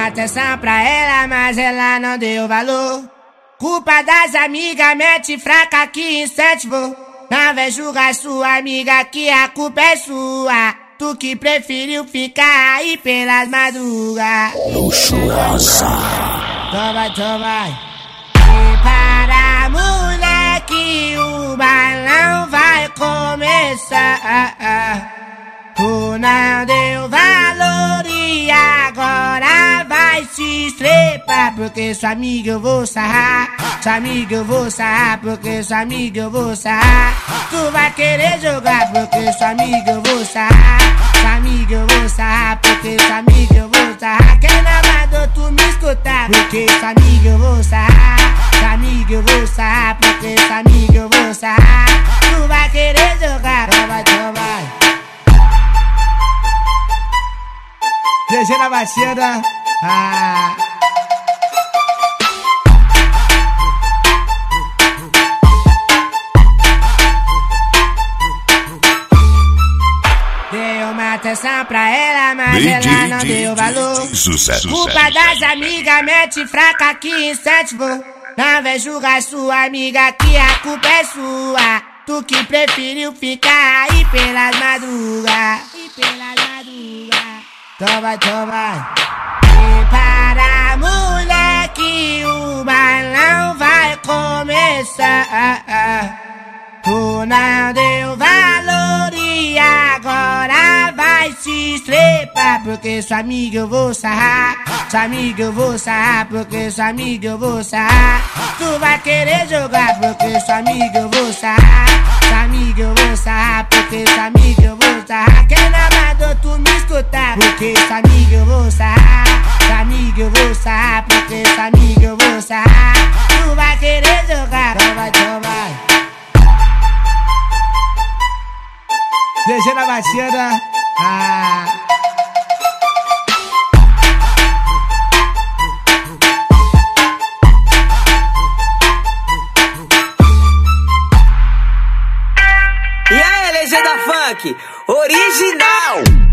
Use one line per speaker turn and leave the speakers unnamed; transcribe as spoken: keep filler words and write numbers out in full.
atenção pra ela, mas ela não deu valor. Culpa das amigas, mete fraca que incentivou. Não vem julgar sua amiga que a culpa é sua. Tu que preferiu ficar aí pelas madrugas.
Luxuosa.
Então vai, então vai. Prepara, moleque, o balão vai começar. Tu não deu valor e agora vai se estrepar. Porque sua amiga eu vou sarrar. Sua amiga eu vou sarrar. Porque sua amiga eu vou sarrar. Tu vai querer jogar. Porque sua amiga eu vou sarrar. Sua amiga eu vou sarrar. Porque sua amiga eu vou sarrar. Quem não mandou tu me escutar? Porque sua amiga eu vou sarrar. Sua amiga eu vou sarrar. Porque sua amiga eu vou sarrar. Tu vai querer jogar. Então vai, então vai. G G na batida. Ah. Deu uma atenção pra ela, mas
D J,
ela não deu valor.
Sucesso,
Culpa
sucesso,
das
sucesso.
amigas, mete fraca que incentivou. Não vem julgar sua amiga que a culpa é sua. Tu que preferiu ficar aí pelas madrugas. E pelas madrugas. Então vai, então vai. Prepara, moleque, o balão vai começar. Tu não deu valor e agora vai se estrepar. Porque sua amiga eu vou sarrar. Sua amiga eu vou sarrar. Porque sua amiga eu vou sarrar. Tu vai querer jogar. Porque sua amiga eu vou sarrar. Sua amiga eu vou sarrar. Porque sua amiga eu vou sarrar. Quem não mandou tu me escutar? Porque sua amiga eu vou sarrar. Sua amiga eu vou sarrar. Porque sua amiga eu vou sarrar. Tu vai querer jogar. Então vai, então vai. G G na batida. Ah.
E aí, legenda funk original.